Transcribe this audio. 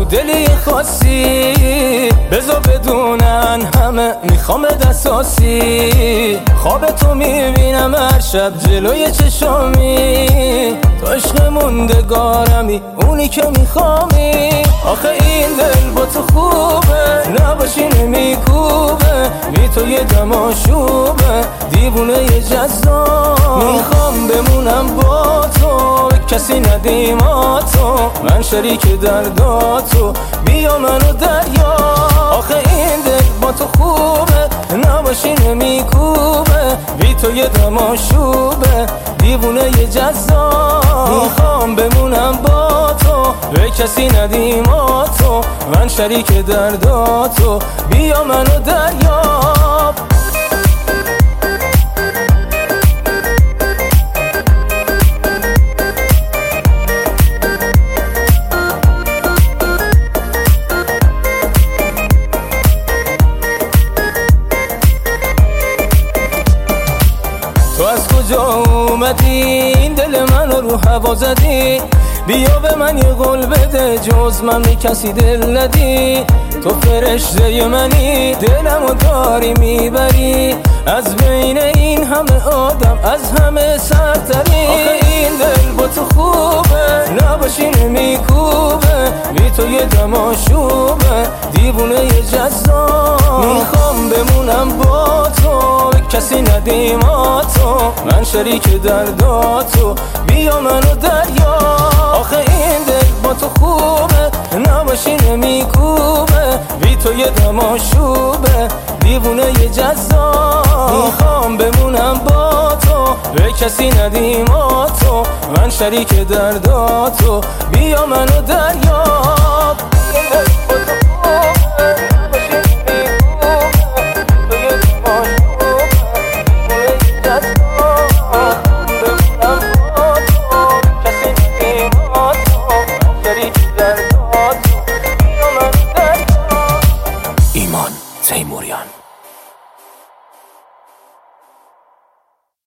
دلی خاصی بذار بدونن همه میخوام دستاسی خواب تو میبینم هر شب جلوی چشامی تو عشق موندگارمی اونی که میخوامی آخه این دل با تو خوبه نباشی نمیکوبه بی تو یه دماشوبه دیوونه یه جذاب میخوام بمونم با تو کسی ندیماتو من شریک درداتو بیا منو دریا آخه این دل با تو خوبه نباشی نمیکوبه بی تو یه دماشوبه دیوونه یه جذاب میخوام بمونم با تو به کسی ندیماتو من شریک درداتو بیا منو دریاب تو از کجا اومدی این دل منو رو هوا زدی بیا به من یه قول بده جز من به کسی دل ندی تو فرشته منی دلمو داری میبری از بین این همه آدم از همه سرتری آخه این دل با تو خوبه نباشی نمیکوبه بی تو یه دماشوبه دیوونه یه جذاب میخوام بمونم با تو کسی ندیماتو من شریک درداتو بیا منو دریا آخه این دل با تو خوبه نباشی نمیکوبه بی تو یه دماشوبه دیوونه یه جذاب میخوام بمونم با تو به کسی ندیماتو من شریک درداتو بیا منو دریاب Dari